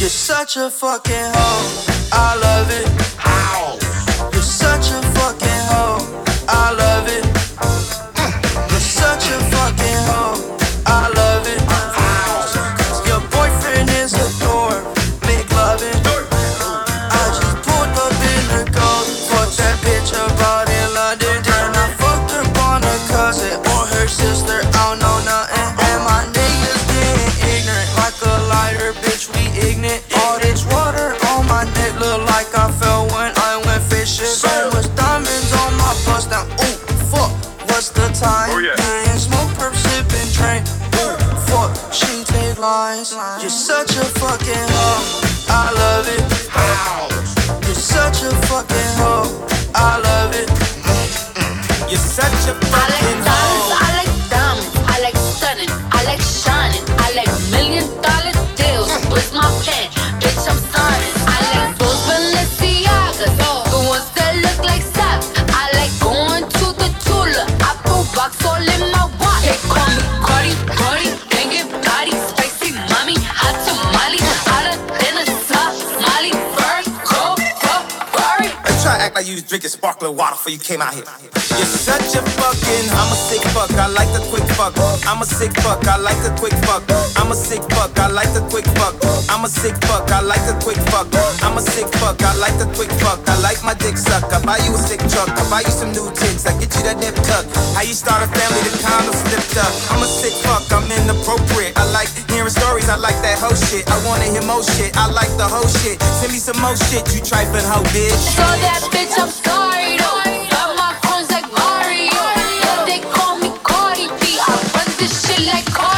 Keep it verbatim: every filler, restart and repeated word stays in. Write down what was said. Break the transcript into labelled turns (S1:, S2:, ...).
S1: You're such a fucking hoe, I love it. You're such a fucking hoe, I love it. You're such a fucking hoe, I love it. Your boyfriend is a dork, make loving. I just pulled up in the gold, fucked that bitch about in London. Then I fucked up on her cousin or her sister, I don't know nothing. And my niggas getting ignorant, like a lighter, bitch, we ignorant. All this water on my neck look like I fell when I went fishing. So much diamonds on my bust now, ooh, fuck, what's the time?
S2: Oh, yeah.
S1: Getting smoke, perp, sipping, train, ooh, fuck, she take lines. You're such a fucking hoe, I love it. You're such a fucking hoe, I love it. You're such a
S3: I like
S1: fucking
S3: diamonds,
S1: hoe.
S3: I like diamonds, I like stunning, I like shining, I like million dollar deals. Where's my pen? Bitch, I'm signing. I like those Balenciagas, the ones that look like sap. I like going to the Tula, I put box all in my watch. They call me Cardi, Cardi, banging body, spicy mommy, hot tamale, hotter than a Somali, bird, go, go, Ferrari.
S1: Hey, try to act like you was drinking sparkling water before you came out here. You're such a fucking, I'm a sick fuck, I like the quick fuck. I'm a sick fuck, I like the quick fuck. I'm a sick fuck, I like the quick fuck. I'm a sick fuck, I like the quick fuck. I'm a sick fuck, I like the quick fuck. I like my dick suck, I buy you a sick truck. I buy you some new tits, I get you that nip tuck. How you start a family, the condom slipped up. I'm a sick fuck, I'm inappropriate. I like hearing stories, I like that hoe shit. I wanna hear more shit, I like the whole shit. Send me some more shit, you trifling hoe bitch.
S3: So that bitch, I'm sorry though. Got my coins like Mario. Yeah, they call me Cardi B. I run this shit like Cardi.